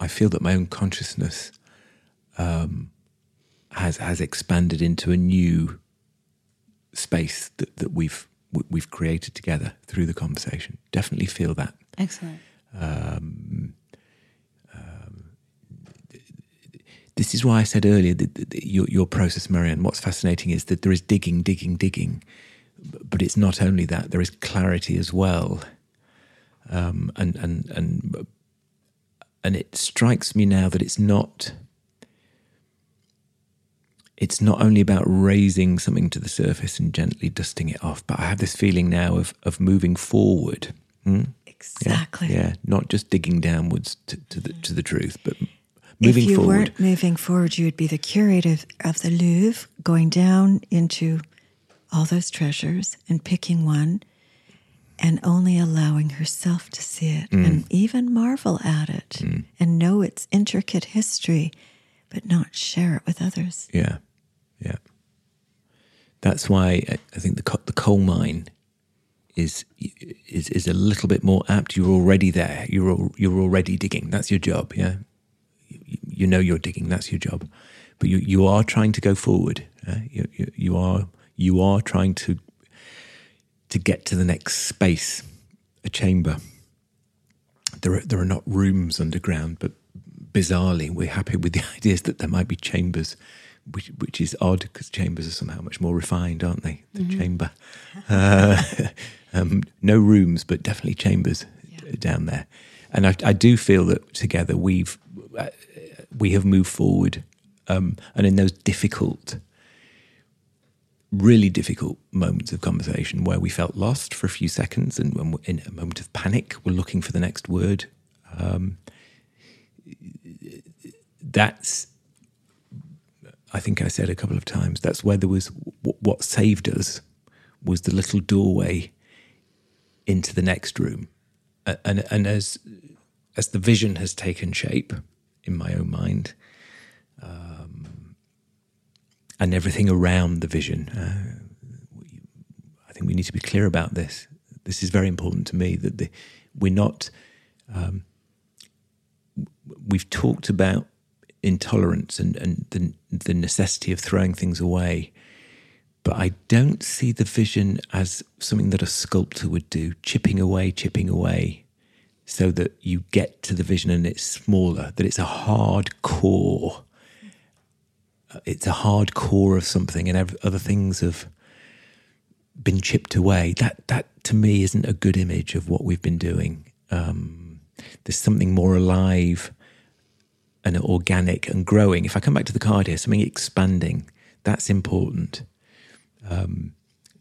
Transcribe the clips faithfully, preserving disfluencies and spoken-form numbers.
I feel that my own consciousness um, has has expanded into a new space that, that we've we've created together through the conversation. Definitely feel that. Excellent. Um, um, this is why I said earlier that, that, that your, your process, Marianne, what's fascinating is that there is digging, digging, digging, but it's not only that. There is clarity as well, um, and and and and it strikes me now that it's not. It's not only about raising something to the surface and gently dusting it off, but I have this feeling now of of moving forward. Hmm? Exactly. Yeah, yeah, not just digging downwards to, to the to the truth, but moving if you forward. weren't moving forward, you would be the curator of the Louvre, going down into all those treasures and picking one and only allowing herself to see it Mm. and even marvel at it Mm. and know its intricate history, but not share it with others. Yeah, yeah. That's why I I think the co- the coal mine is is is a little bit more apt. You're already there. You're al- you're already digging. That's your job. Yeah, you, you know you're digging. That's your job. But you you are trying to go forward. Uh, you, you you are you are trying to to get to the next space, a chamber. There are, there are not rooms underground, but bizarrely, we're happy with the ideas that there might be chambers, which which is odd because chambers are somehow much more refined, aren't they? The Mm-hmm. chamber. Uh, um, no rooms, but definitely chambers Yeah. down there. And I, I do feel that together we've uh, we have moved forward, um, and in those difficult, really difficult moments of conversation where we felt lost for a few seconds, and when we're in a moment of panic, we're looking for the next word. Um, that's, I think I said a couple of times, that's where there was, what saved us was the little doorway into the next room. And and as as the vision has taken shape in my own mind, um, and everything around the vision, uh, I think we need to be clear about this. This is very important to me, that the, we're not... Um, we've talked about intolerance and, and the, the necessity of throwing things away, but I don't see the vision as something that a sculptor would do, chipping away, chipping away, so that you get to the vision and it's smaller, that it's a hard core. It's a hard core of something, and ev- other things have been chipped away. That, that to me, isn't a good image of what we've been doing. Um, there's something more alive and organic and growing. If I come back to the card here, something expanding, that's important. Um,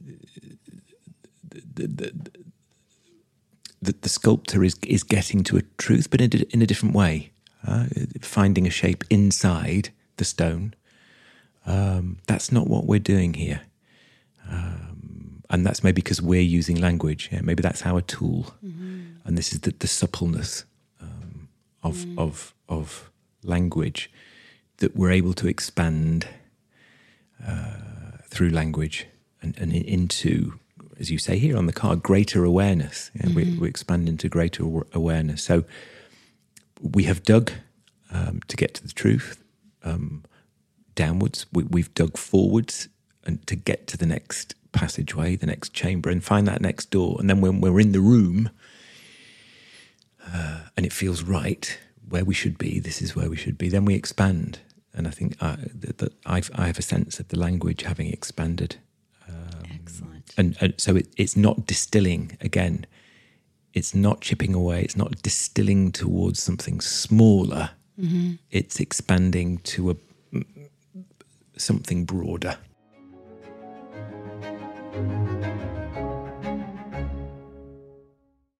the, the, the, the sculptor is is getting to a truth, but in a, in a different way, uh, finding a shape inside the stone. Um, that's not what we're doing here. Um, and that's maybe because we're using language. Yeah? Maybe that's our tool. Mm-hmm. And this is the, the suppleness um, of, mm. of, of language, that we're able to expand uh, through language and, and into, as you say here on the card, greater awareness. Yeah? Mm-hmm. we, we expand into greater awareness. So we have dug um, to get to the truth. Um, downwards, we, we've dug forwards and to get to the next passageway, the next chamber, and find that next door. And then when we're in the room uh, and it feels right where we should be, this is where we should be, then we expand. And I think I, that, that I've, I have a sense of the language having expanded. Um, Excellent. And, and so it, it's not distilling again. It's not chipping away. It's not distilling towards something smaller. Mm-hmm. It's expanding to a something broader.